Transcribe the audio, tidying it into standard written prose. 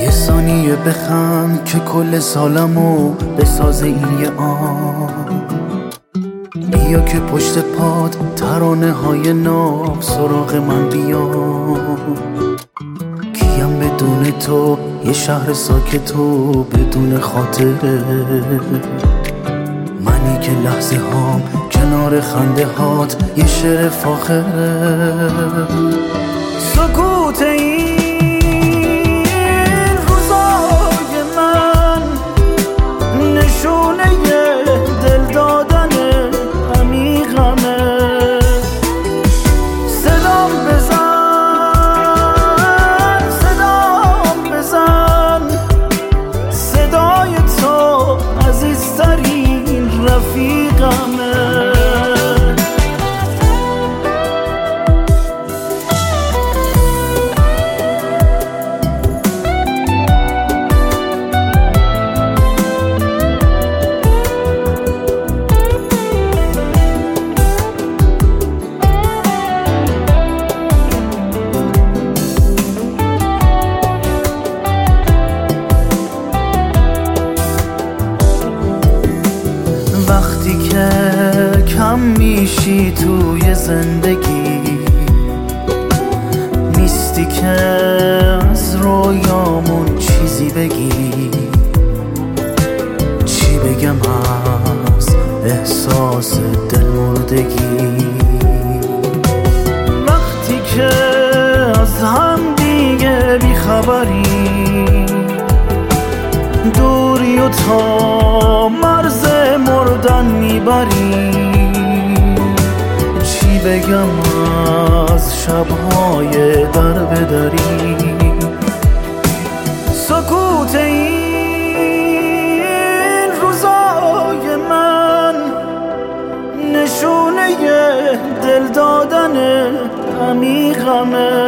یه ثانیه بخند که کل سالمو بسازه این یه بیا که پشت پاد ترانه های ناب سراغ من بیا. کیم بدون تو یه شهر ساکت و بدون خاطره، منی که لحظه هام کنار خنده هات یه شعر فاخره. سکوت این روزای من نشونه دل دادن عمیقمه. صدام بزن صدای تو عزیزترین رفیقمه. وقتی که کم میشی توی زندگی، نیستی که از رویامون چیزی بگی. چی بگم از احساس دلمردگی، وقتی که از هم دیگه بیخبری، دوری و تا مرز مردن میبری. چی بگم از شبهای در بدری، سکوت این روزای من نشونه دل دادن عمیقمه.